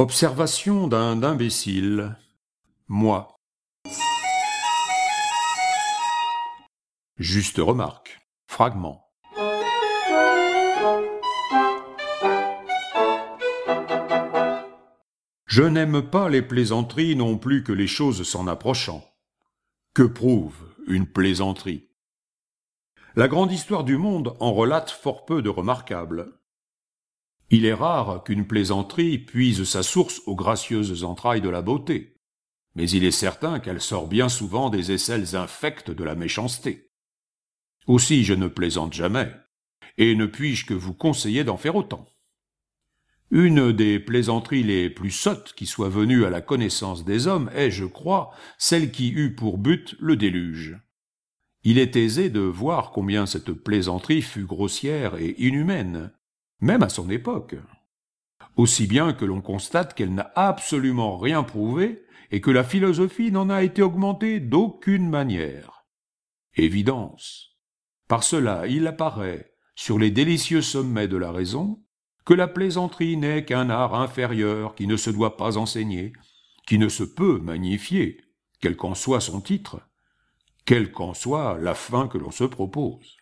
Observation d'un imbécile. Moi. Juste remarque. Fragment. Je n'aime pas les plaisanteries non plus que les choses s'en approchant. Que prouve une plaisanterie? La grande histoire du monde en relate fort peu de remarquables. Il est rare qu'une plaisanterie puise sa source aux gracieuses entrailles de la beauté, mais il est certain qu'elle sort bien souvent des aisselles infectes de la méchanceté. Aussi je ne plaisante jamais, et ne puis-je que vous conseiller d'en faire autant. Une des plaisanteries les plus sottes qui soit venue à la connaissance des hommes est, je crois, celle qui eut pour but le déluge. Il est aisé de voir combien cette plaisanterie fut grossière et inhumaine, même à son époque, aussi bien que l'on constate qu'elle n'a absolument rien prouvé et que la philosophie n'en a été augmentée d'aucune manière. Évidence. Par cela, il apparaît, sur les délicieux sommets de la raison, que la plaisanterie n'est qu'un art inférieur qui ne se doit pas enseigner, qui ne se peut magnifier, quel qu'en soit son titre, quelle qu'en soit la fin que l'on se propose.